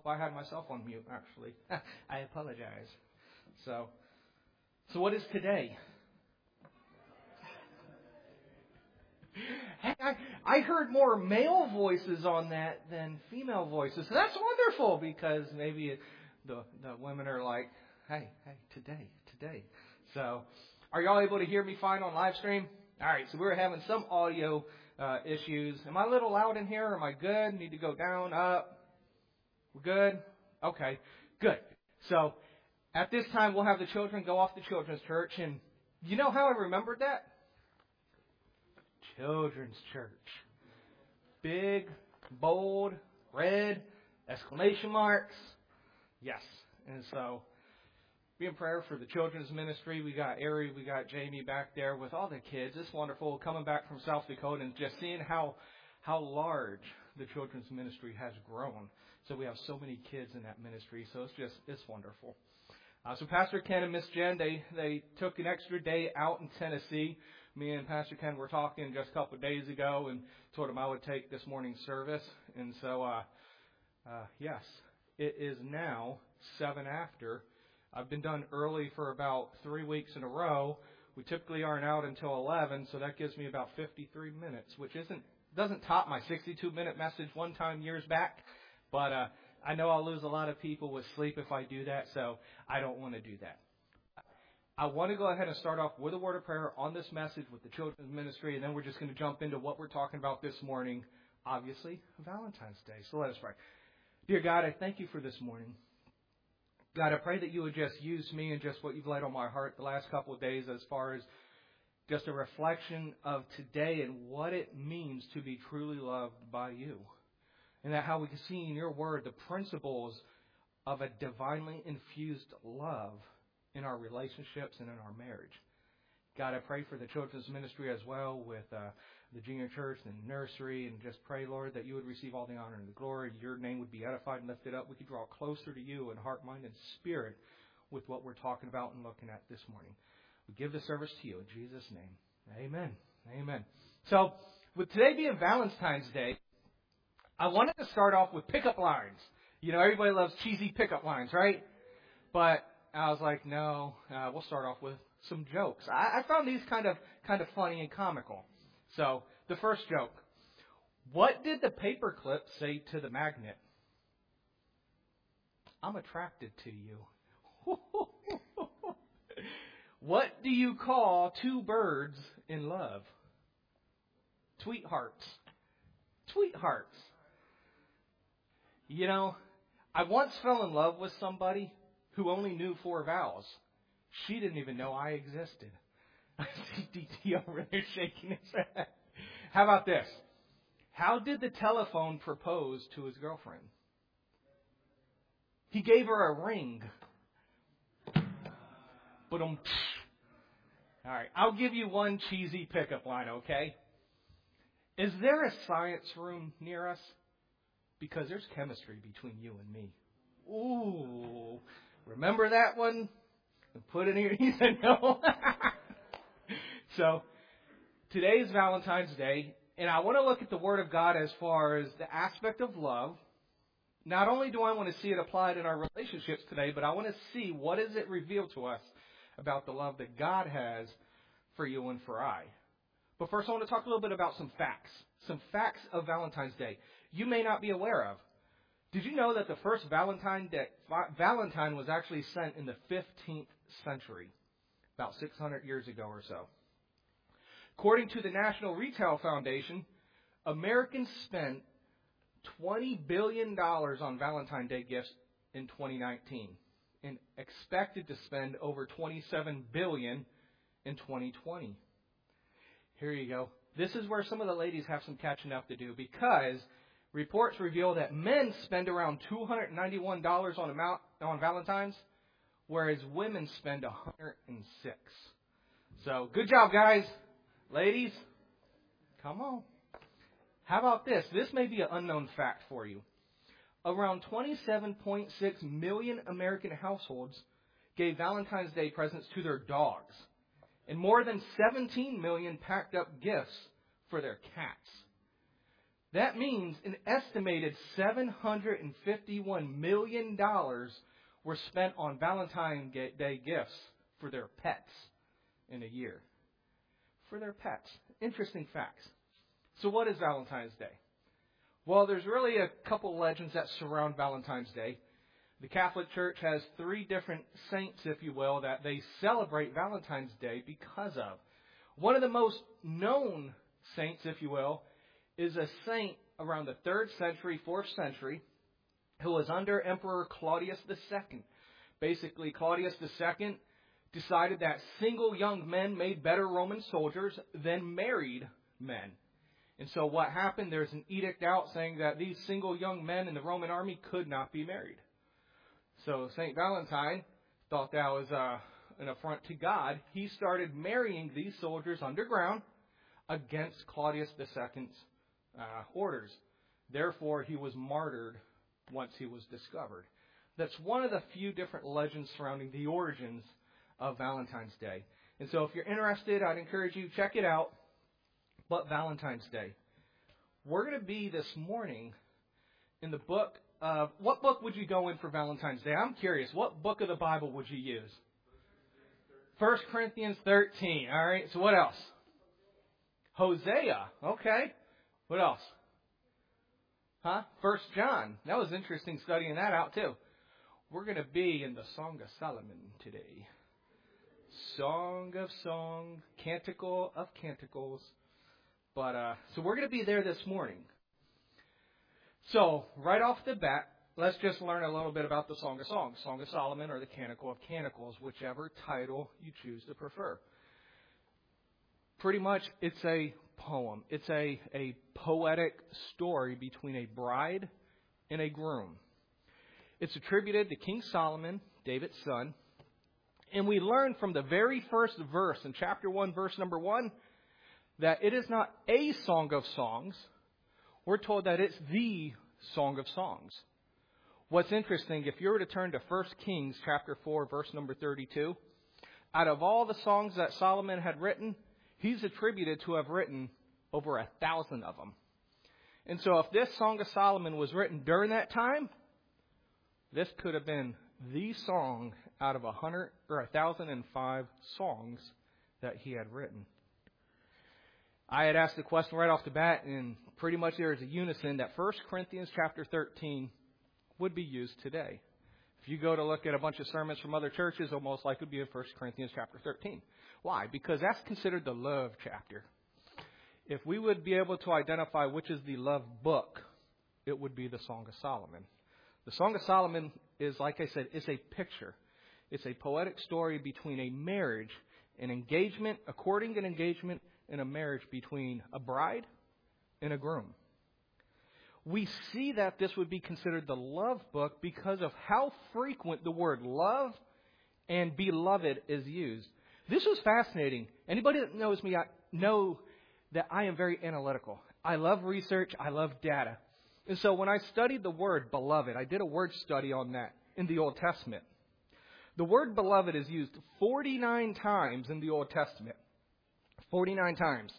Hope I had myself on mute, actually. I apologize. So what is today? Hey, I heard more male voices on that than female voices. So that's wonderful because maybe the women are like, hey, today. So are y'all able to hear me fine on live stream? All right, so we're having some audio issues. Am I a little loud in here? Am I good? Need to go down, up? We're good? Okay, good. So at this time, we'll have the children go off to Children's Church. And you know how I remembered that? Children's Church. Big, bold, red, exclamation marks. Yes. And so be in prayer for the children's ministry. We got Ari, we got Jamie back there with all the kids. It's wonderful coming back from South Dakota and just seeing how large the children's ministry has grown. So we have so many kids in that ministry. So it's wonderful. So Pastor Ken and Miss Jen, they took an extra day out in Tennessee. Me and Pastor Ken were talking just a couple of days ago and told him I would take this morning's service. And so, yes, it is now 7 after. I've been done early for about 3 weeks in a row. We typically aren't out until 11, so that gives me about 53 minutes, which doesn't top my 62-minute message one time years back. But I know I'll lose a lot of people with sleep if I do that, so I don't want to do that. I want to go ahead and start off with a word of prayer on this message with the children's ministry, and then we're just going to jump into what we're talking about this morning, obviously, Valentine's Day. So let us pray. Dear God, I thank you for this morning. God, I pray that you would just use me and just what you've laid on my heart the last couple of days as far as just a reflection of today and what it means to be truly loved by you. And that how we can see in your word the principles of a divinely infused love in our relationships and in our marriage. God, I pray for the children's ministry as well with the junior church and the nursery, and just pray, Lord, that you would receive all the honor and the glory. Your name would be edified and lifted up. We could draw closer to you in heart, mind, and spirit with what we're talking about and looking at this morning. We give the service to you in Jesus' name. Amen. Amen. So, with today being Valentine's Day, I wanted to start off with pickup lines. You know, everybody loves cheesy pickup lines, right? But I was like, no, we'll start off with some jokes. I found these kind of funny and comical. So, the first joke. What did the paperclip say to the magnet? I'm attracted to you. What do you call two birds in love? Tweethearts. Tweethearts. You know, I once fell in love with somebody who only knew 4 vowels. She didn't even know I existed. I see DT over there shaking his head. How about this? How did the telephone propose to his girlfriend? He gave her a ring. All right, I'll give you one cheesy pickup line, okay? Is there a science room near us? Because there's chemistry between you and me. Ooh, remember that one? And put it here. He said no. So, today is Valentine's Day, and I want to look at the Word of God as far as the aspect of love. Not only do I want to see it applied in our relationships today, but I want to see what does it reveal to us about the love that God has for you and for I. But first, I want to talk a little bit about some facts of Valentine's Day you may not be aware of. Did you know that the first Valentine was actually sent in the 15th century, about 600 years ago or so? According to the National Retail Foundation, Americans spent $20 billion on Valentine's Day gifts in 2019 and expected to spend over $27 billion in 2020. Here you go. This is where some of the ladies have some catching up to do, because reports reveal that men spend around $291 on Valentine's, whereas women spend $106. So, good job, guys. Ladies, come on. How about this? This may be an unknown fact for you. Around 27.6 million American households gave Valentine's Day presents to their dogs, and more than 17 million packed up gifts for their cats. That means an estimated $751 million were spent on Valentine's Day gifts for their pets in a year. For their pets. Interesting facts. So what is Valentine's Day? Well, there's really a couple legends that surround Valentine's Day. The Catholic Church has 3 different saints, if you will, that they celebrate Valentine's Day because of. One of the most known saints, if you will, is a saint around the 3rd century, 4th century, who was under Emperor Claudius II. Basically, Claudius II decided that single young men made better Roman soldiers than married men. And so what happened, there's an edict out saying that these single young men in the Roman army could not be married. So St. Valentine thought that was an affront to God. He started marrying these soldiers underground against Claudius II's orders. Therefore, he was martyred once he was discovered. That's one of the few different legends surrounding the origins of Valentine's Day. And so if you're interested, I'd encourage you to check it out. But Valentine's Day. We're going to be this morning in the book of... What book would you go in for Valentine's Day? I'm curious. What book of the Bible would you use? 1 Corinthians 13. All right. So what else? Hosea. Okay. What else? 1 John. That was interesting studying that out too. We're going to be in the Song of Solomon today. Song of Songs, Canticle of Canticles. But so we're going to be there this morning. So right off the bat, let's just learn a little bit about the Song of Songs, Song of Solomon, or the Canticle of Canticles, whichever title you choose to prefer. Pretty much, it's a poem. It's a poetic story between a bride and a groom. It's attributed to King Solomon, David's son. And we learn from the very first verse in chapter 1, verse number 1, that it is not a song of songs. We're told that it's the Song of Songs. What's interesting, if you were to turn to 1 Kings chapter 4, verse number 32, out of all the songs that Solomon had written, he's attributed to have written over 1,000 of them. And so if this Song of Solomon was written during that time, this could have been the song out of 1,005 songs that he had written. I had asked the question right off the bat, and pretty much there is a unison that 1 Corinthians chapter 13 would be used today. If you go to look at a bunch of sermons from other churches, it'll most likely be in 1 Corinthians chapter 13. Why? Because that's considered the love chapter. If we would be able to identify which is the love book, it would be the Song of Solomon. The Song of Solomon is, like I said, it's a picture. It's a poetic story between a marriage, an engagement, a courting and engagement, and a marriage between a bride and a groom. We see that this would be considered the love book because of how frequent the word love and beloved is used. This was fascinating. Anybody that knows me, I know that I am very analytical. I love research. I love data. And so when I studied the word beloved, I did a word study on that in the Old Testament. The word beloved is used 49 times in the Old Testament. 49 times.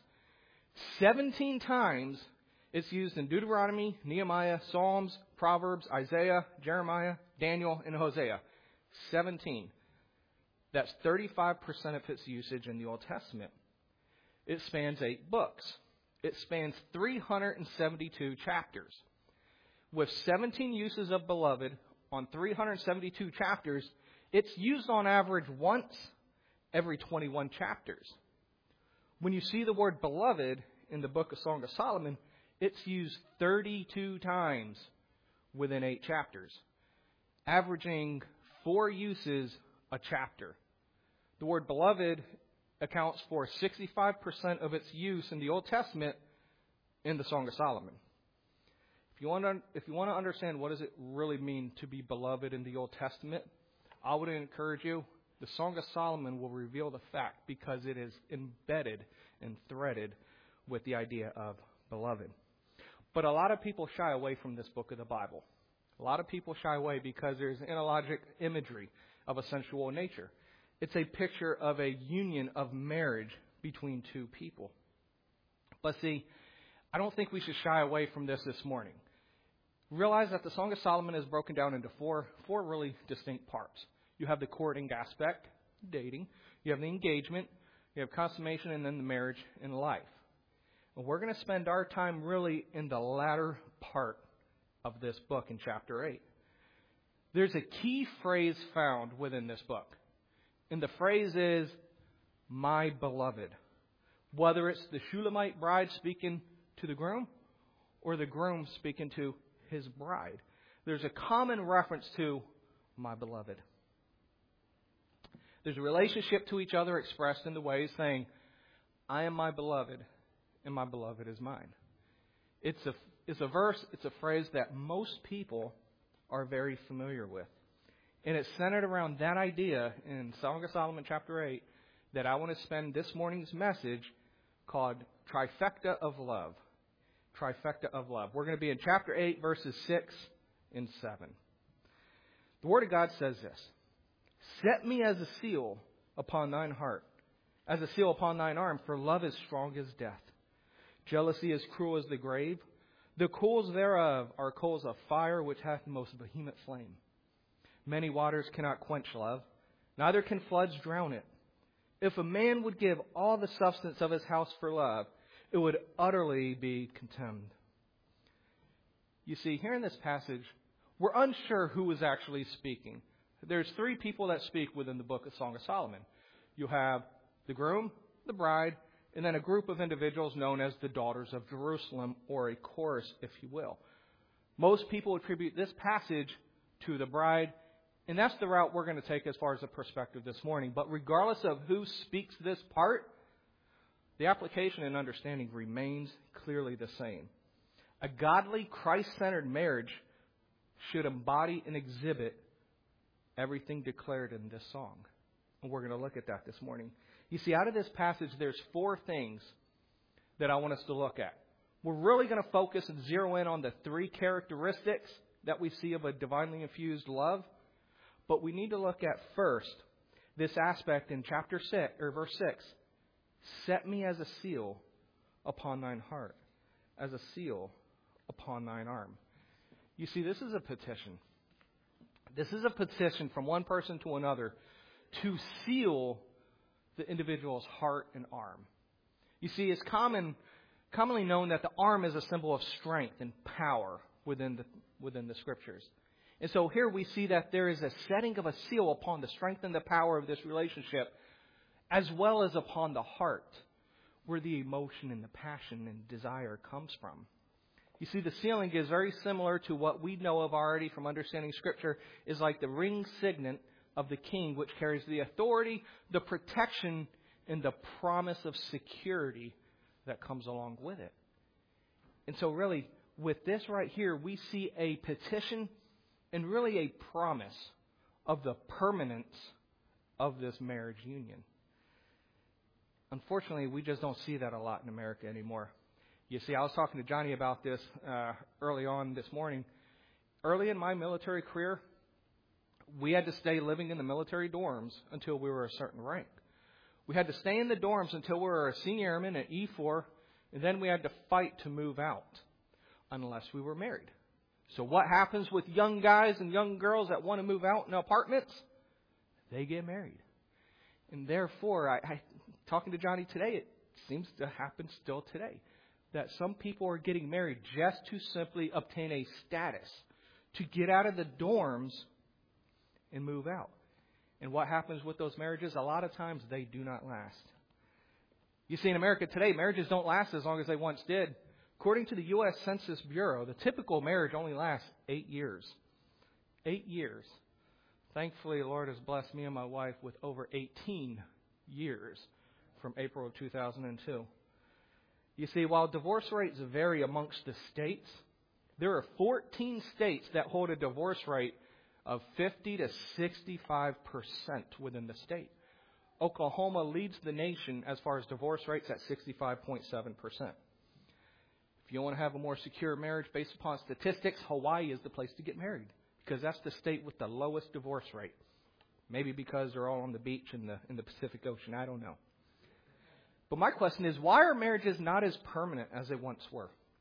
17 times it's used in Deuteronomy, Nehemiah, Psalms, Proverbs, Isaiah, Jeremiah, Daniel, and Hosea. 17. That's 35% of its usage in the Old Testament. It spans 8 books. It spans 372 chapters. With 17 uses of beloved on 372 chapters, it's used on average once every 21 chapters. When you see the word beloved in the book of Song of Solomon, it's used 32 times within 8 chapters, averaging 4 uses a chapter. The word beloved accounts for 65% of its use in the Old Testament in the Song of Solomon. If you want to understand what does it really mean to be beloved in the Old Testament, I would encourage you, the Song of Solomon will reveal the fact because it is embedded and threaded with the idea of beloved. But a lot of people shy away from this book of the Bible. A lot of people shy away because there's analogic imagery of a sensual nature. It's a picture of a union of marriage between two people. But see, I don't think we should shy away from this morning. Realize that the Song of Solomon is broken down into four really distinct parts. You have the courting aspect, dating. You have the engagement. You have consummation, and then the marriage and life. And we're going to spend our time really in the latter part of this book in chapter 8. There's a key phrase found within this book. And the phrase is, my beloved. Whether it's the Shulamite bride speaking to the groom or the groom speaking to his bride, there's a common reference to my beloved. There's a relationship to each other expressed in the ways saying, I am my beloved, and my beloved is mine. It's a verse, it's a phrase that most people are very familiar with. And it's centered around that idea in Song of Solomon chapter 8 that I want to spend this morning's message called Trifecta of Love. Trifecta of Love. We're going to be in chapter 8, verses 6 and 7. The Word of God says this. Set me as a seal upon thine heart, as a seal upon thine arm, for love is strong as death. Jealousy is cruel as the grave. The coals thereof are coals of fire, which hath the most vehement flame. Many waters cannot quench love, neither can floods drown it. If a man would give all the substance of his house for love, it would utterly be contemned. You see, here in this passage, we're unsure who is actually speaking. There's three people that speak within the book of Song of Solomon. You have the groom, the bride, and then a group of individuals known as the daughters of Jerusalem, or a chorus, if you will. Most people attribute this passage to the bride, and that's the route we're going to take as far as the perspective this morning. But regardless of who speaks this part, the application and understanding remains clearly the same. A godly, Christ-centered marriage should embody and exhibit everything declared in this song. And we're going to look at that this morning. You see, out of this passage, there's four things that I want us to look at. We're really going to focus and zero in on the three characteristics that we see of a divinely infused love. But we need to look at first this aspect in chapter 6, or verse 6. Set me as a seal upon thine heart, as a seal upon thine arm. You see, this is a petition. This is a petition from one person to another to seal the individual's heart and arm. You see, it's commonly known that the arm is a symbol of strength and power within the Scriptures. And so here we see that there is a setting of a seal upon the strength and the power of this relationship, as well as upon the heart, where the emotion and the passion and desire comes from. You see, the sealing is very similar to what we know of already from understanding Scripture, is like the ring signet of the king, which carries the authority, the protection, and the promise of security that comes along with it. And so really, with this right here, we see a petition and really a promise of the permanence of this marriage union. Unfortunately, we just don't see that a lot in America anymore. You see, I was talking to Johnny about this early on this morning. Early in my military career, we had to stay living in the military dorms until we were a certain rank. We had to stay in the dorms until we were a senior airman at E4, and then we had to fight to move out unless we were married. So what happens with young guys and young girls that want to move out in apartments? They get married. And therefore, I talking to Johnny today, it seems to happen still today, that some people are getting married just to simply obtain a status, to get out of the dorms and move out. And what happens with those marriages? A lot of times they do not last. You see, in America today, marriages don't last as long as they once did. According to the U.S. Census Bureau, the typical marriage only lasts 8 years. 8 years. Thankfully, the Lord has blessed me and my wife with over 18 years from April of 2002. You see, while divorce rates vary amongst the states, there are 14 states that hold a divorce rate of 50 to 65% within the state. Oklahoma leads the nation as far as divorce rates at 65.7%. If you want to have a more secure marriage based upon statistics, Hawaii is the place to get married, because that's the state with the lowest divorce rate. Maybe because they're all on the beach in the Pacific Ocean. I don't know. But my question is, why are marriages not as permanent as they once were?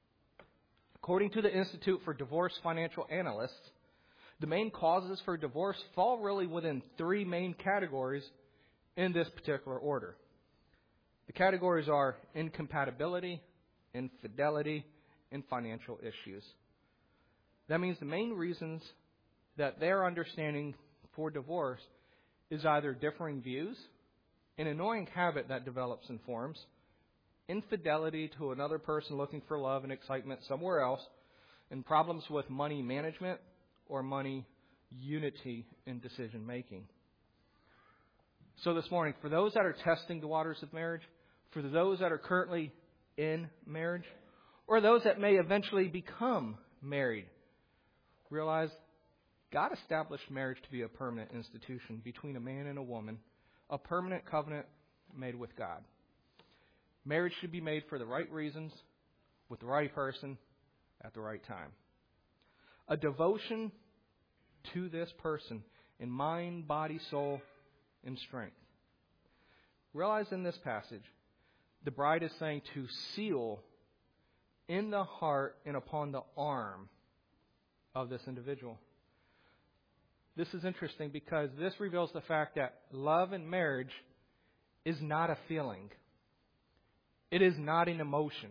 According to the Institute for Divorce Financial Analysts, the main causes for divorce fall really within three main categories in this particular order. The categories are incompatibility, infidelity, and financial issues. That means the main reasons that their understanding for divorce is either differing views, an annoying habit that develops and forms, infidelity to another person looking for love and excitement somewhere else, and problems with money management or money unity in decision making. So this morning, for those that are testing the waters of marriage, for those that are currently in marriage, or those that may eventually become married, realize God established marriage to be a permanent institution between a man and a woman, a permanent covenant made with God. Marriage should be made for the right reasons, with the right person, at the right time. A devotion to this person in mind, body, soul, and strength. Realize in this passage, the bride is saying to seal in the heart and upon the arm of this individual. This is interesting because this reveals the fact that love in marriage is not a feeling. It is not an emotion.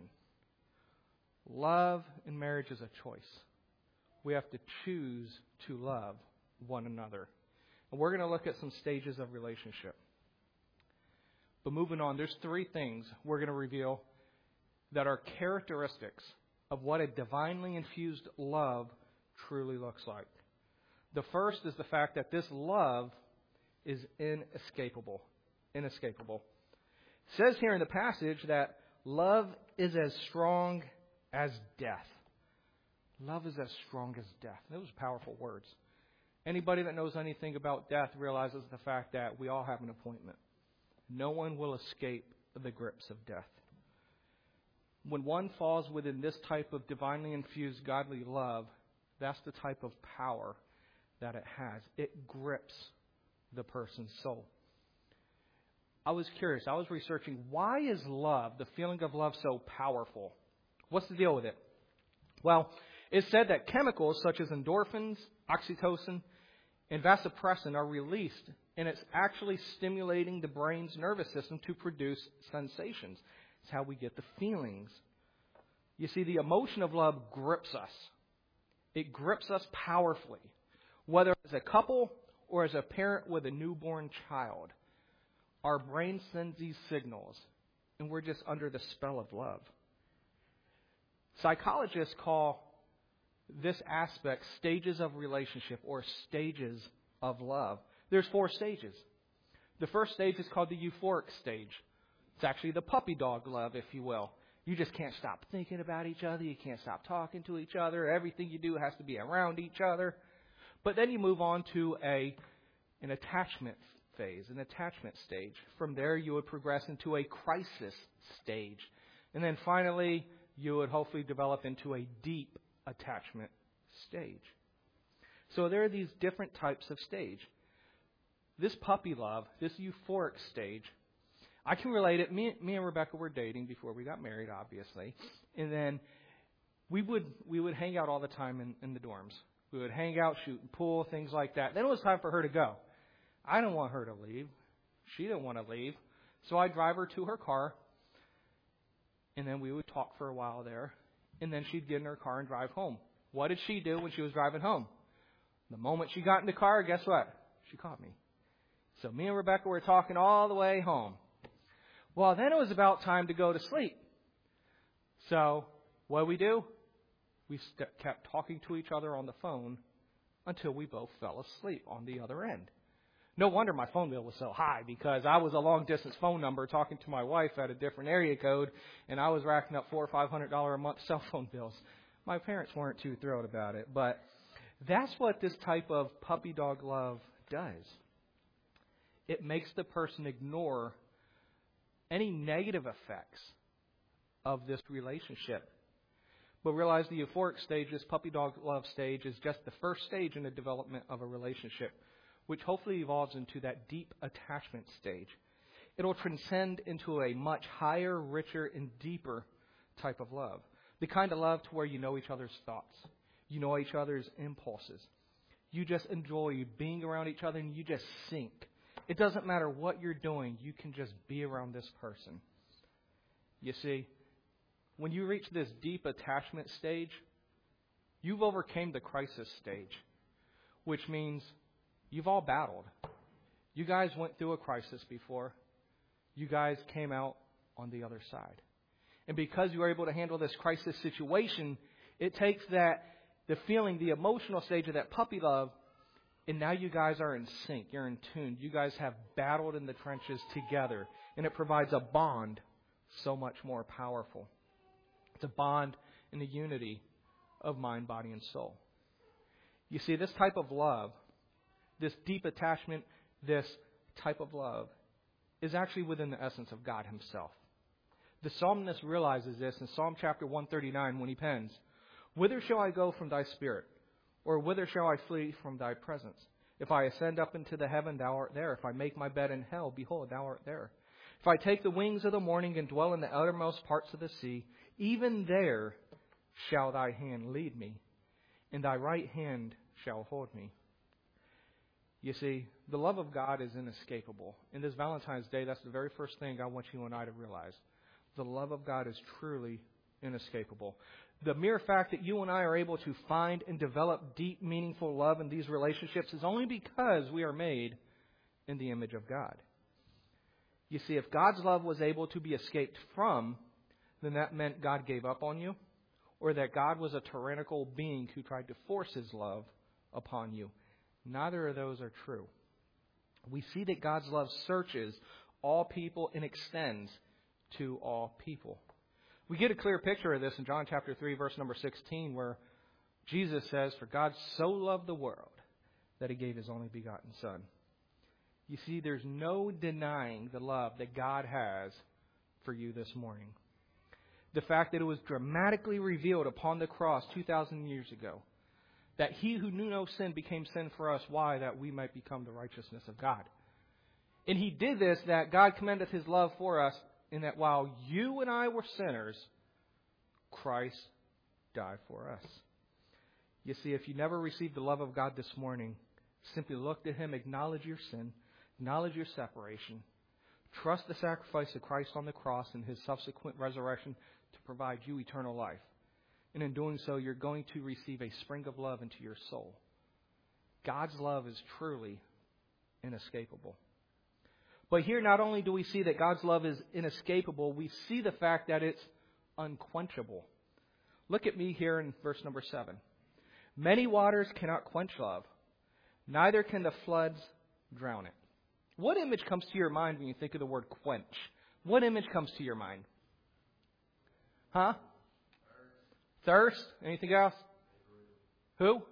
Love in marriage is a choice. We have to choose to love one another. And we're going to look at some stages of relationship. But moving on, there's three things we're going to reveal that are characteristics of what a divinely infused love truly looks like. The first is the fact that this love is inescapable. Inescapable. It says here in the passage that love is as strong as death. Love is as strong as death. Those are powerful words. Anybody that knows anything about death realizes the fact that we all have an appointment. No one will escape the grips of death. When one falls within this type of divinely infused godly love, that's the type of power that it has. It grips the person's soul. I was curious. I was researching, why is love, the feeling of love, so powerful? What's the deal with it? Well, it's said that chemicals such as endorphins, oxytocin, and vasopressin are released, and it's actually stimulating the brain's nervous system to produce sensations. It's how we get the feelings. You see, the emotion of love grips us. It grips us powerfully, whether as a couple or as a parent with a newborn child. Our brain sends these signals, and we're just under the spell of love. Psychologists call this aspect stages of relationship or stages of love. There's 4 stages. The first stage is called the euphoric stage. It's actually the puppy dog love, if you will. You just can't stop thinking about each other. You can't stop talking to each other. Everything you do has to be around each other. But then you move on to an attachment phase, an attachment stage. From there, you would progress into a crisis stage. And then finally, you would hopefully develop into a deep attachment stage. So there are these different types of stage. This puppy love, this euphoric stage, I can relate it. Me and Rebecca were dating before we got married, obviously. And then we would hang out all the time in the dorms. We would hang out, shoot pool, things like that. Then it was time for her to go. I didn't want her to leave. She didn't want to leave. So I'd drive her to her car, and then we would talk for a while there. And then she'd get in her car and drive home. What did she do when she was driving home? The moment she got in the car, guess what? She caught me. So me and Rebecca were talking all the way home. Well, then it was about time to go to sleep. So what did we do? We kept talking to each other on the phone until we both fell asleep on the other end. No wonder my phone bill was so high, because I was a long-distance phone number talking to my wife at a different area code, and I was racking up $400 or $500 a month cell phone bills. My parents weren't too thrilled about it, but that's what this type of puppy dog love does. It makes the person ignore any negative effects of this relationship. But realize the euphoric stage, this puppy dog love stage, is just the first stage in the development of a relationship, which hopefully evolves into that deep attachment stage. It'll transcend into a much higher, richer, and deeper type of love. The kind of love to where you know each other's thoughts. You know each other's impulses. You just enjoy being around each other and you just sync. It doesn't matter what you're doing. You can just be around this person. You see, when you reach this deep attachment stage, you've overcame the crisis stage, which means you've all battled. You guys went through a crisis before. You guys came out on the other side. And because you were able to handle this crisis situation, it takes the feeling, the emotional stage of that puppy love, and now you guys are in sync. You're in tune. You guys have battled in the trenches together. And it provides a bond so much more powerful. It's a bond in the unity of mind, body, and soul. You see, this type of love, this deep attachment, this type of love, is actually within the essence of God Himself. The psalmist realizes this in Psalm chapter 139 when he pens, "Whither shall I go from thy spirit? Or whither shall I flee from thy presence? If I ascend up into the heaven, thou art there. If I make my bed in hell, behold, thou art there. If I take the wings of the morning and dwell in the uttermost parts of the sea, even there shall thy hand lead me, and thy right hand shall hold me." You see, the love of God is inescapable. In this Valentine's Day, that's the very first thing I want you and I to realize. The love of God is truly inescapable. The mere fact that you and I are able to find and develop deep, meaningful love in these relationships is only because we are made in the image of God. You see, if God's love was able to be escaped from, then that meant God gave up on you, or that God was a tyrannical being who tried to force His love upon you. Neither of those are true. We see that God's love searches all people and extends to all people. We get a clear picture of this in John chapter 3, verse number 16, where Jesus says, "For God so loved the world that He gave His only begotten Son." You see, there's no denying the love that God has for you this morning. The fact that it was dramatically revealed upon the cross 2,000 years ago, that He who knew no sin became sin for us. Why? That we might become the righteousness of God. And He did this, that God commendeth His love for us, in that while you and I were sinners, Christ died for us. You see, if you never received the love of God this morning, simply look to Him, acknowledge your sin, acknowledge your separation, trust the sacrifice of Christ on the cross and His subsequent resurrection to provide you eternal life. And in doing so, you're going to receive a spring of love into your soul. God's love is truly inescapable. But here, not only do we see that God's love is inescapable, we see the fact that it's unquenchable. Look at me here in verse number 7. "Many waters cannot quench love, neither can the floods drown it." What image comes to your mind when you think of the word quench? What image comes to your mind? Huh? Thirst? Anything else? Who?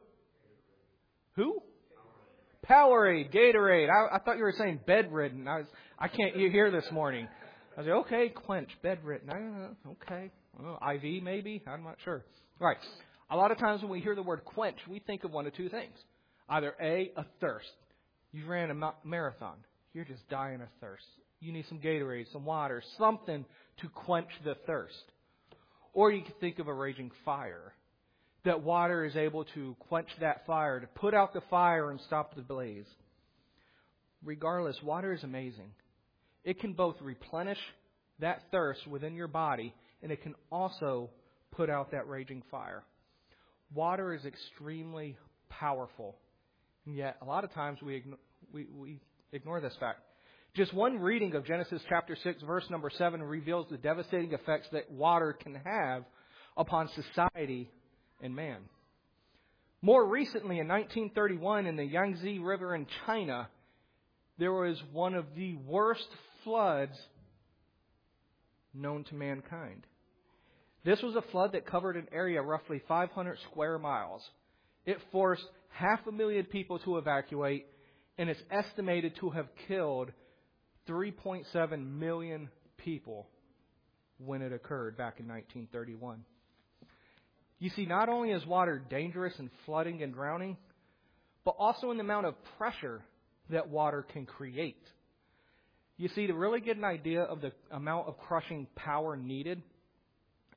Powerade, Gatorade. I thought you were saying bedridden. I can't hear this morning. I was like, okay, quench, bedridden. I don't know. Okay. IV maybe? I'm not sure. Right. A lot of times when we hear the word quench, we think of one of two things. Either A, a thirst. You ran a marathon. You're just dying of thirst. You need some Gatorade, some water, something to quench the thirst. Or you could think of a raging fire. That water is able to quench that fire, to put out the fire and stop the blaze. Regardless, water is amazing. It can both replenish that thirst within your body, and it can also put out that raging fire. Water is extremely powerful, and yet a lot of times we ignore this fact. Just one reading of Genesis chapter 6, verse number 7 reveals the devastating effects that water can have upon society and man. More recently, in 1931, in the Yangtze River in China, there was one of the worst floods known to mankind. This was a flood that covered an area roughly 500 square miles. It forced 500,000 people to evacuate, and it's estimated to have killed 3.7 million people when it occurred back in 1931. You see, not only is water dangerous in flooding and drowning, but also in the amount of pressure that water can create. You see, to really get an idea of the amount of crushing power needed,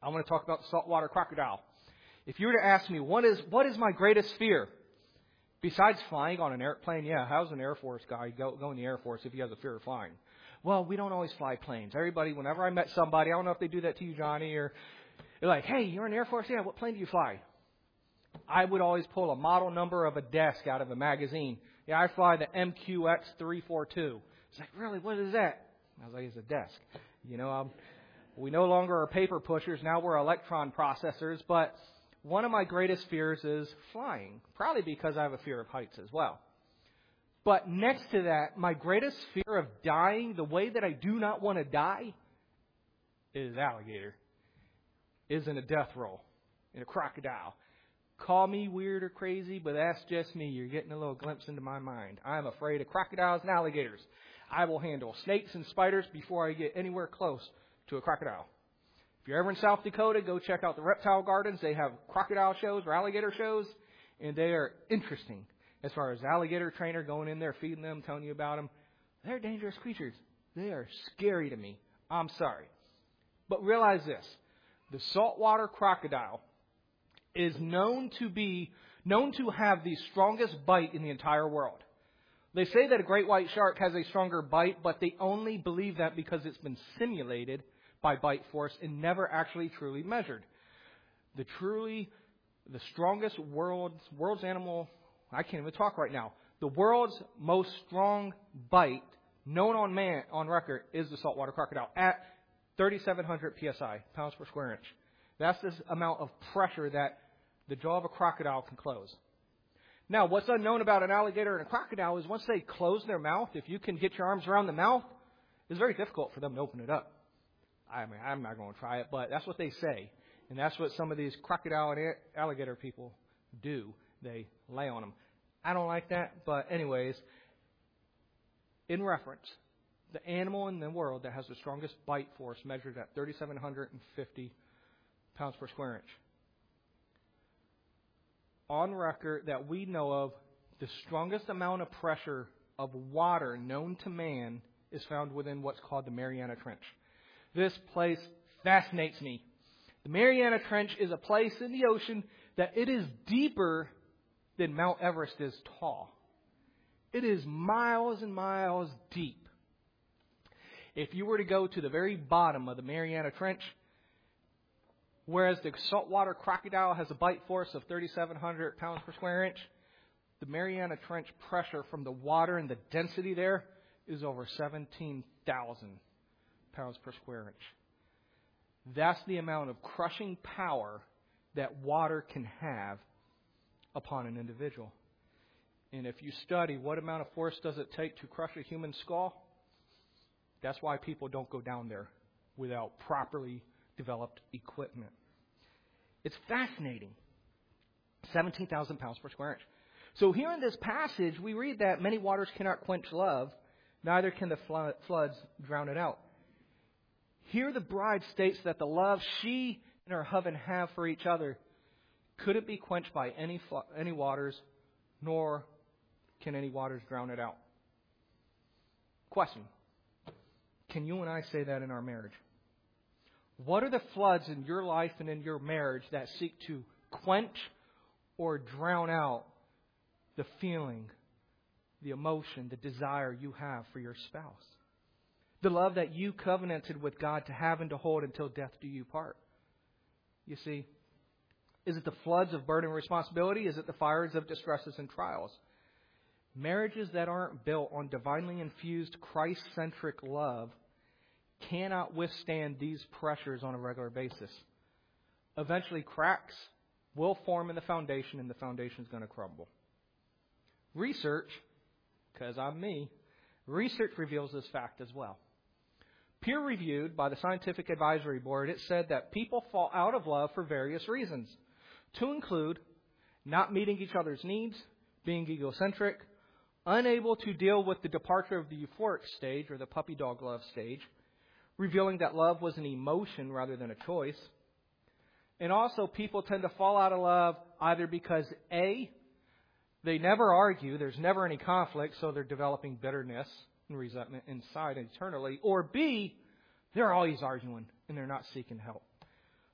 I want to talk about the saltwater crocodile. If you were to ask me, what is my greatest fear? Besides flying on an airplane, yeah, how's an Air Force guy go in the Air Force if he has a fear of flying? Well, we don't always fly planes. Everybody, whenever I met somebody, I don't know if they do that to you, Johnny, or they're like, hey, you're in the Air Force? Yeah, what plane do you fly? I would always pull a model number of a desk out of a magazine. Yeah, I fly the MQX-342. It's like, really, what is that? I was like, it's a desk. We no longer are paper pushers. Now we're electron processors. But one of my greatest fears is flying, probably because I have a fear of heights as well. But next to that, my greatest fear of dying, the way that I do not want to die, is alligator. Is in a death roll, in a crocodile. Call me weird or crazy, but that's just me. You're getting a little glimpse into my mind. I'm afraid of crocodiles and alligators. I will handle snakes and spiders before I get anywhere close to a crocodile. If you're ever in South Dakota, go check out the reptile gardens. They have crocodile shows or alligator shows, and they are interesting. As far as alligator trainer going in there, feeding them, telling you about them, they're dangerous creatures. They are scary to me. I'm sorry. But realize this. The saltwater crocodile is known to have the strongest bite in the entire world. They say that a great white shark has a stronger bite, but they only believe that because it's been simulated by bite force and never actually truly measured. The strongest world's animal, I can't even talk right now. The world's most strong bite known on record is the saltwater crocodile at 3,700 psi, pounds per square inch. That's the amount of pressure that the jaw of a crocodile can close. Now, what's unknown about an alligator and a crocodile is once they close their mouth, if you can get your arms around the mouth, it's very difficult for them to open it up. I mean, I'm not going to try it, but that's what they say. And that's what some of these crocodile and alligator people do. They lay on them. I don't like that, but anyways, in reference, the animal in the world that has the strongest bite force measured at 3,750 pounds per square inch. On record that we know of, the strongest amount of pressure of water known to man is found within what's called the Mariana Trench. This place fascinates me. The Mariana Trench is a place in the ocean that it is deeper than Mount Everest is tall. It is miles and miles deep. If you were to go to the very bottom of the Mariana Trench, whereas the saltwater crocodile has a bite force of 3,700 pounds per square inch, the Mariana Trench pressure from the water and the density there is over 17,000 pounds per square inch. That's the amount of crushing power that water can have upon an individual. And if you study what amount of force does it take to crush a human skull, that's why people don't go down there without properly developed equipment. It's fascinating. 17,000 pounds per square inch. So here in this passage, we read that many waters cannot quench love, neither can the floods drown it out. Here the bride states that the love she and her husband have for each other couldn't be quenched by any waters, nor can any waters drown it out. Question. Can you and I say that in our marriage? What are the floods in your life and in your marriage that seek to quench or drown out the feeling, the emotion, the desire you have for your spouse? The love that you covenanted with God to have and to hold until death do you part. You see, is it the floods of burden and responsibility? Is it the fires of distresses and trials? Marriages that aren't built on divinely infused Christ-centric love cannot withstand these pressures on a regular basis. Eventually, cracks will form in the foundation, and the foundation is going to crumble. Research, because I'm me, research reveals this fact as well. Peer-reviewed by the Scientific Advisory Board, it said that people fall out of love for various reasons, to include not meeting each other's needs, being egocentric, unable to deal with the departure of the euphoric stage or the puppy dog love stage, revealing that love was an emotion rather than a choice. And also people tend to fall out of love either because A, they never argue, there's never any conflict, so they're developing bitterness and resentment inside internally, or B, they're always arguing and they're not seeking help.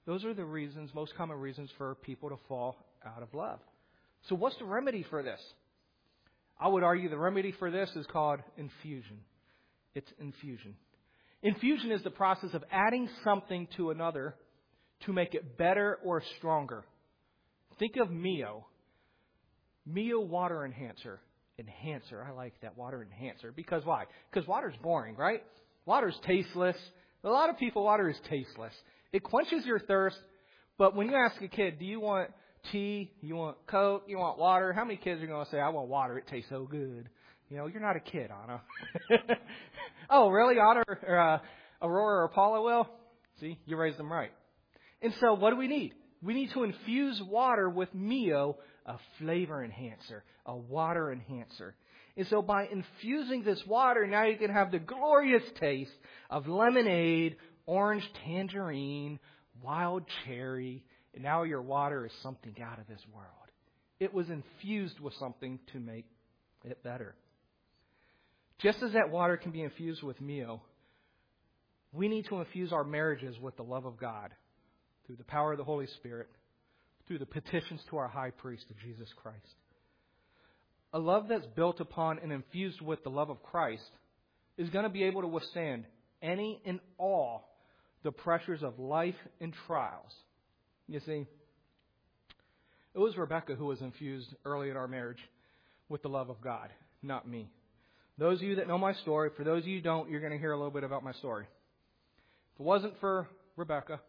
Those are the reasons, most common reasons for people to fall out of love. So what's the remedy for this? I would argue the remedy for this is called infusion. It's infusion. Infusion is the process of adding something to another to make it better or stronger. Think of Mio. Mio water enhancer. Enhancer. I like that, water enhancer. Because why? Because water's boring, right? Water's tasteless. A lot of people, water is tasteless. It quenches your thirst. But when you ask a kid, do you want tea? You want Coke? You want water? How many kids are going to say, I want water. It tastes so good. You know, you're not a kid, Anna. Oh, really? Anna or Aurora or Paula will? See, you raised them right. And so what do we need? We need to infuse water with Mio, a flavor enhancer, a water enhancer. And so by infusing this water, now you can have the glorious taste of lemonade, orange tangerine, wild cherry, and now your water is something out of this world. It was infused with something to make it better. Just as that water can be infused with Mio, we need to infuse our marriages with the love of God through the power of the Holy Spirit, through the petitions to our high priest of Jesus Christ. A love that's built upon and infused with the love of Christ is going to be able to withstand any and all the pressures of life and trials. You see, it was Rebecca who was infused early in our marriage with the love of God, not me. Those of you that know my story, for those of you who don't, you're going to hear a little bit about my story. If it wasn't for Rebecca,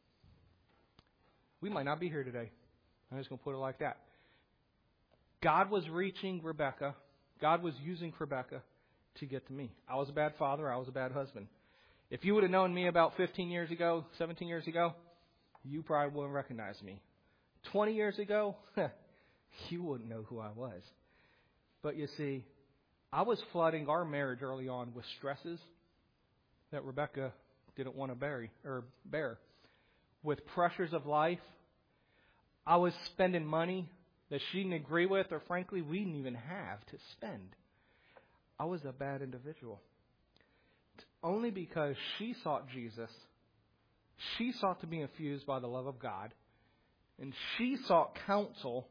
we might not be here today. I'm just going to put it like that. God was reaching Rebecca. God was using Rebecca to get to me. I was a bad father. I was a bad husband. If you would have known me about 15 years ago, 17 years ago, you probably wouldn't recognize me. 20 years ago, you wouldn't know who I was. But you see, I was flooding our marriage early on with stresses that Rebecca didn't want to bear. With pressures of life, I was spending money that she didn't agree with, or frankly, we didn't even have to spend. I was a bad individual. It's only because she sought Jesus, she sought to be infused by the love of God, and she sought counsel,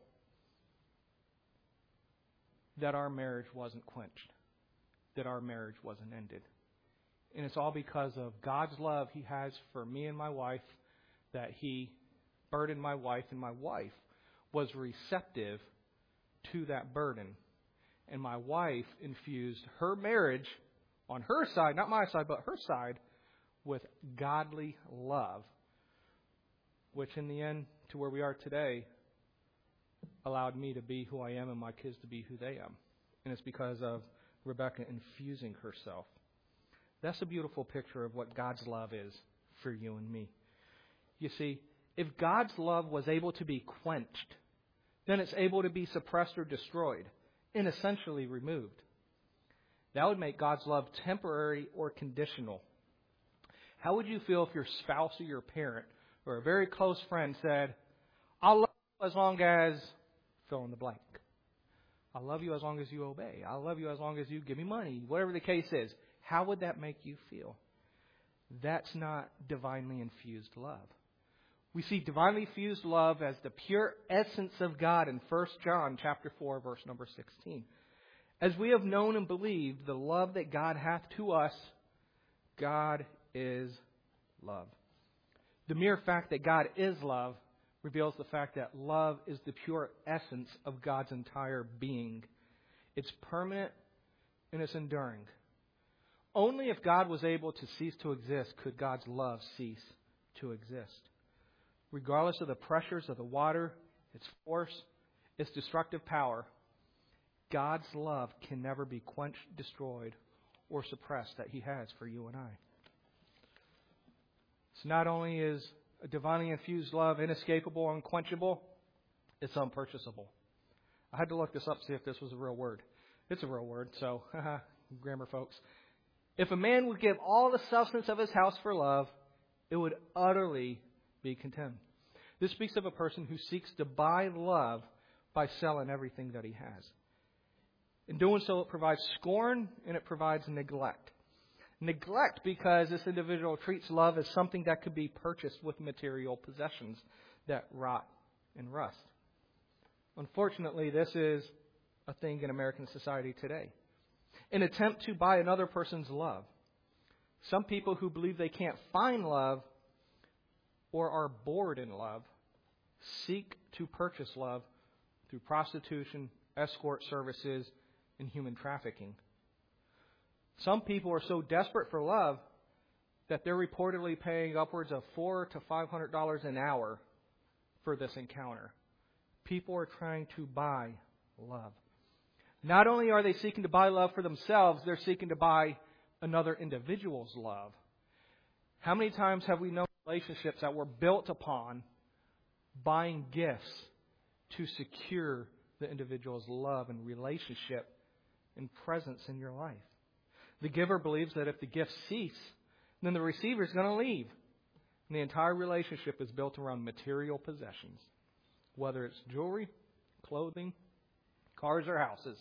that our marriage wasn't quenched, that our marriage wasn't ended. And it's all because of God's love He has for me and my wife, that He burdened my wife, and my wife was receptive to that burden. And my wife infused her marriage on her side, not my side, but her side, with godly love, which in the end, to where we are today, allowed me to be who I am and my kids to be who they are. And it's because of Rebecca infusing herself. That's a beautiful picture of what God's love is for you and me. You see, if God's love was able to be quenched, then it's able to be suppressed or destroyed and essentially removed. That would make God's love temporary or conditional. How would you feel if your spouse or your parent or a very close friend said, I'll love you as long as fill in the blank. I love you as long as you obey. I love you as long as you give me money. Whatever the case is. How would that make you feel? That's not divinely infused love. We see divinely infused love as the pure essence of God in 1 John chapter 4, verse number 16. As we have known and believed the love that God hath to us, God is love. The mere fact that God is love reveals the fact that love is the pure essence of God's entire being. It's permanent and it's enduring. Only if God was able to cease to exist could God's love cease to exist. Regardless of the pressures of the water, its force, its destructive power, God's love can never be quenched, destroyed, or suppressed that He has for you and I. So not only is a divinely infused love inescapable, unquenchable, it's unpurchasable. I had to look this up to see if this was a real word. It's a real word, so grammar folks. If a man would give all the substance of his house for love, it would utterly be contemned. This speaks of a person who seeks to buy love by selling everything that he has. In doing so, it provides scorn and it provides neglect. Neglect because this individual treats love as something that could be purchased with material possessions that rot and rust. Unfortunately, this is a thing in American society today. An attempt to buy another person's love. Some people who believe they can't find love or are bored in love seek to purchase love through prostitution, escort services, and human trafficking. Some people are so desperate for love that they're reportedly paying upwards of $400 to $500 an hour for this encounter. People are trying to buy love. Not only are they seeking to buy love for themselves, they're seeking to buy another individual's love. How many times have we known relationships that were built upon buying gifts to secure the individual's love and relationship and presence in your life? The giver believes that if the gifts cease, then the receiver is going to leave. And the entire relationship is built around material possessions, whether it's jewelry, clothing, cars, or houses.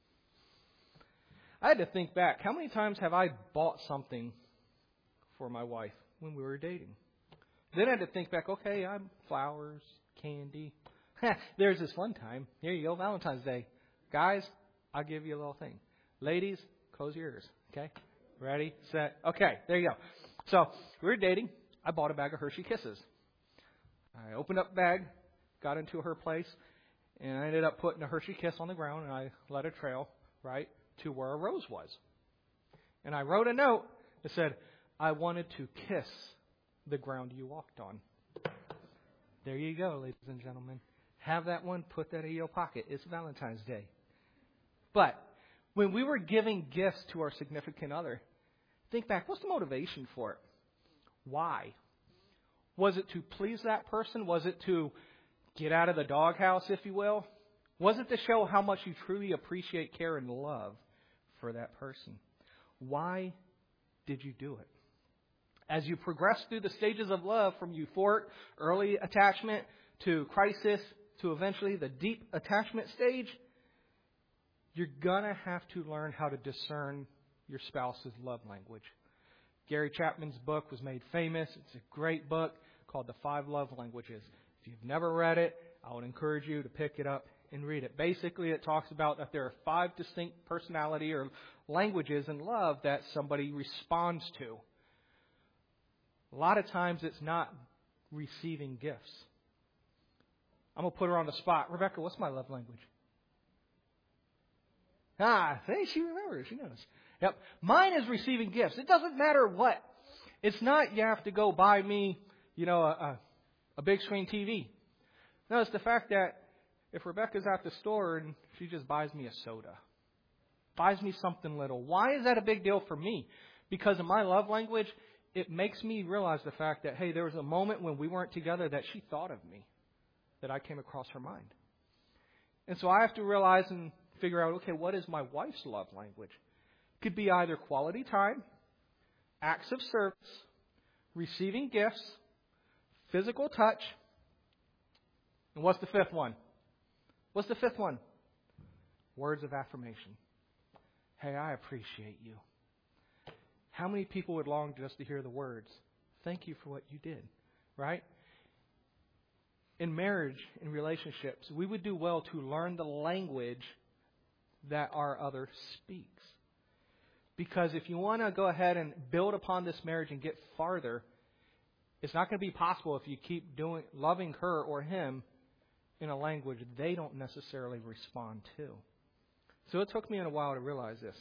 I had to think back. How many times have I bought something for my wife when we were dating? Then I had to think back, okay, I'm flowers, candy. There's this one time. Here you go, Valentine's Day. Guys, I'll give you a little thing. Ladies, close your ears. Okay? Ready, set. Okay, there you go. So, we were dating. I bought a bag of Hershey Kisses. I opened up the bag, got into her place, and I ended up putting a Hershey Kiss on the ground, and I let it trail right to where a rose was. And I wrote a note that said, I wanted to kiss the ground you walked on. There you go, ladies and gentlemen. Have that one, put that in your pocket. It's Valentine's Day. But when we were giving gifts to our significant other, think back, what's the motivation for it? Why? Was it to please that person? Was it to get out of the doghouse, if you will? Was it to show how much you truly appreciate, care, and love for that person? Why did you do it? As you progress through the stages of love, from euphoric, early attachment, to crisis, to eventually the deep attachment stage, you're going to have to learn how to discern your spouse's love language. Gary Chapman's book was made famous. It's a great book called The 5 Love Languages. If you've never read it, I would encourage you to pick it up and read it. Basically, it talks about that there are 5 distinct personality or languages in love that somebody responds to. A lot of times it's not receiving gifts. I'm going to put her on the spot. Rebecca, what's my love language? Hey, she remembers. She knows. Yep. Mine is receiving gifts. It doesn't matter what. It's not you have to go buy me, a big screen TV. No, it's the fact that if Rebecca's at the store and she just buys me a soda, buys me something little, why is that a big deal for me? Because in my love language, it makes me realize the fact that, hey, there was a moment when we weren't together that she thought of me, that I came across her mind. And so I have to realize and figure out, okay, what is my wife's love language? It could be either quality time, acts of service, receiving gifts, physical touch, and what's the fifth one? What's the fifth one? Words of affirmation. Hey, I appreciate you. How many people would long just to hear the words, thank you for what you did, right? In marriage, in relationships, we would do well to learn the language that our other speaks. Because if you want to go ahead and build upon this marriage and get farther, it's not going to be possible if you keep loving her or him in a language they don't necessarily respond to. So it took me a while to realize this.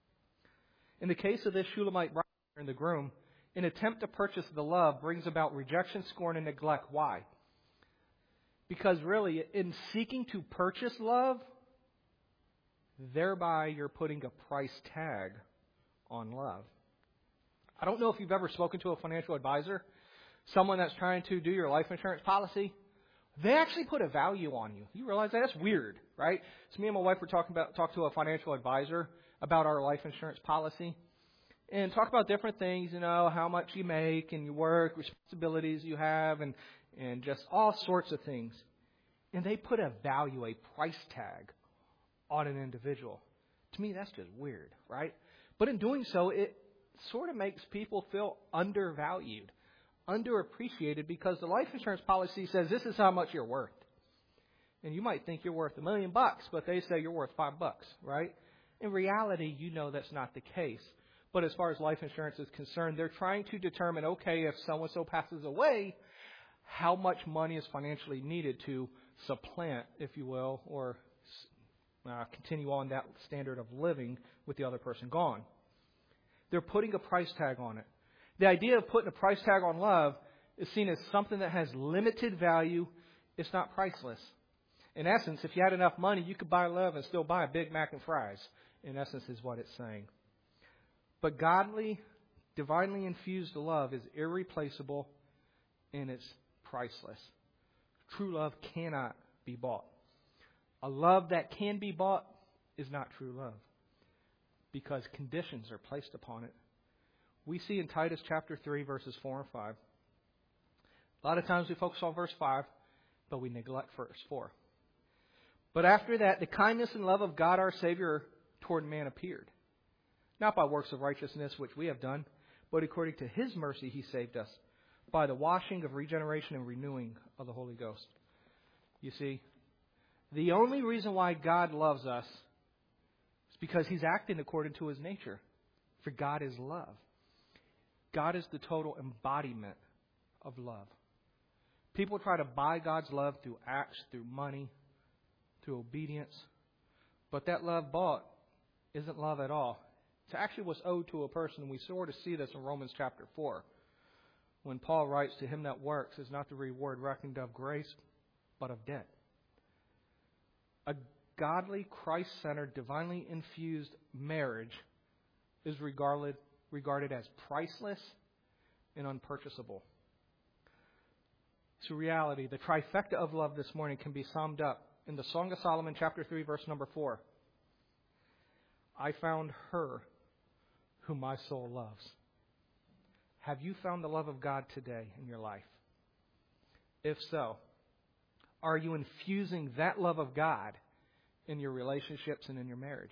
In the case of this Shulamite bride and the groom, an attempt to purchase the love brings about rejection, scorn, and neglect. Why? Because really, in seeking to purchase love, thereby you're putting a price tag on love. I don't know if you've ever spoken to a financial advisor, someone that's trying to do your life insurance policy. They actually put a value on you. You realize that? That's weird, right? So me and my wife were talking to a financial advisor about our life insurance policy and talk about different things, how much you make and your work, responsibilities you have, and just all sorts of things. And they put a value, a price tag on an individual. To me, that's just weird, right? But in doing so, it sort of makes people feel undervalued, underappreciated, because the life insurance policy says this is how much you're worth. And you might think you're worth $1 million, but they say you're worth $5, right? In reality, you know that's not the case. But as far as life insurance is concerned, they're trying to determine, okay, if so-and-so passes away, how much money is financially needed to supplant, if you will, or continue on that standard of living with the other person gone. They're putting a price tag on it. The idea of putting a price tag on love is seen as something that has limited value. It's not priceless. In essence, if you had enough money, you could buy love and still buy a Big Mac and fries. In essence, is what it's saying. But godly, divinely infused love is irreplaceable and it's priceless. True love cannot be bought. A love that can be bought is not true love because conditions are placed upon it. We see in Titus chapter 3, verses 4 and 5. A lot of times we focus on verse 5, but we neglect verse 4. But after that, the kindness and love of God our Savior toward man appeared. Not by works of righteousness which we have done, but according to His mercy He saved us, by the washing of regeneration and renewing of the Holy Ghost. You see, the only reason why God loves us is because He's acting according to His nature. For God is love. God is the total embodiment of love. People try to buy God's love through acts, through money, through obedience. But that love bought isn't love at all. It's actually what's owed to a person. We sort of see this in Romans chapter 4. When Paul writes, to him that works is not the reward reckoned of grace, but of debt. A godly, Christ-centered, divinely infused marriage is regarded as priceless and unpurchasable. To reality, the trifecta of love this morning can be summed up in the Song of Solomon, chapter 3, verse number 4. I found her whom my soul loves. Have you found the love of God today in your life? If so, are you infusing that love of God in your relationships and in your marriage?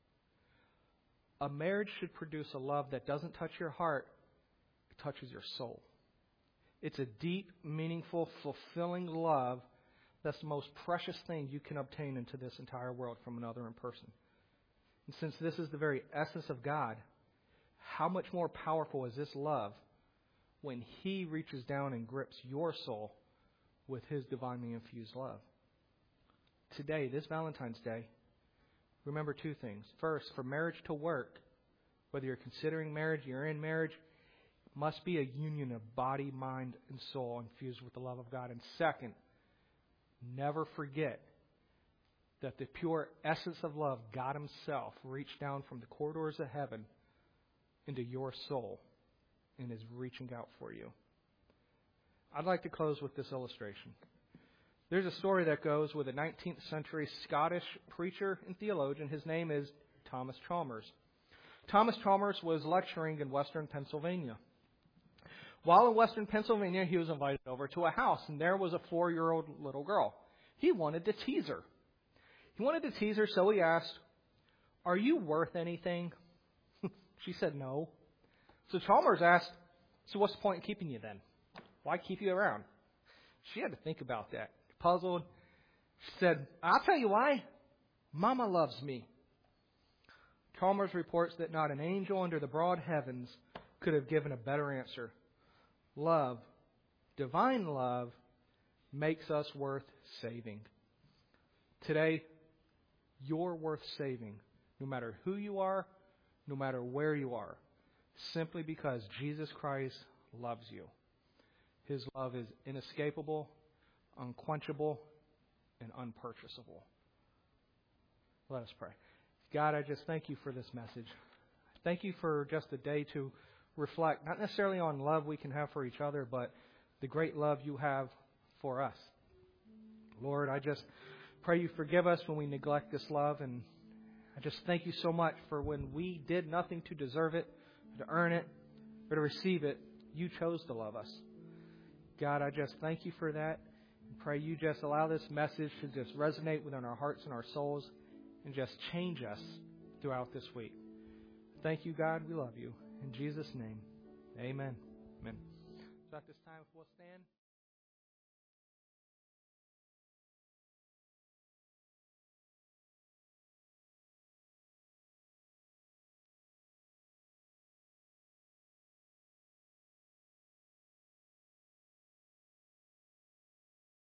A marriage should produce a love that doesn't touch your heart, it touches your soul. It's a deep, meaningful, fulfilling love that's the most precious thing you can obtain into this entire world from another in person. And since this is the very essence of God, how much more powerful is this love when He reaches down and grips your soul with His divinely infused love? Today, this Valentine's Day, remember two things. First, for marriage to work, whether you're considering marriage, you're in marriage, it must be a union of body, mind, and soul infused with the love of God. And second, never forget that the pure essence of love, God Himself, reached down from the corridors of heaven into your soul and is reaching out for you. I'd like to close with this illustration. There's a story that goes with a 19th century Scottish preacher and theologian. His name is Thomas Chalmers. Thomas Chalmers was lecturing in western Pennsylvania. While in western Pennsylvania, he was invited over to a house, and there was a 4-year-old little girl. He wanted to tease her. So he asked, "Are you worth anything?" She said no. So Chalmers asked, "So what's the point in keeping you then? Why keep you around?" She had to think about that. Puzzled, she said, "I'll tell you why. Mama loves me." Chalmers reports that not an angel under the broad heavens could have given a better answer. Love, divine love, makes us worth saving. Today, you're worth saving, no matter who you are, no matter where you are, simply because Jesus Christ loves you. His love is inescapable, unquenchable, and unpurchasable. Let us pray. God, I just thank you for this message. Thank you for just a day to reflect, not necessarily on love we can have for each other, but the great love you have for us. Lord, I just pray you forgive us when we neglect this love, and I just thank you so much for when we did nothing to deserve it, to earn it, or to receive it, you chose to love us. God, I just thank you for that, and pray you just allow this message to just resonate within our hearts and our souls, and just change us throughout this week. Thank you, God. We love you. In Jesus' name, amen. Amen. So at this time, if we'll stand.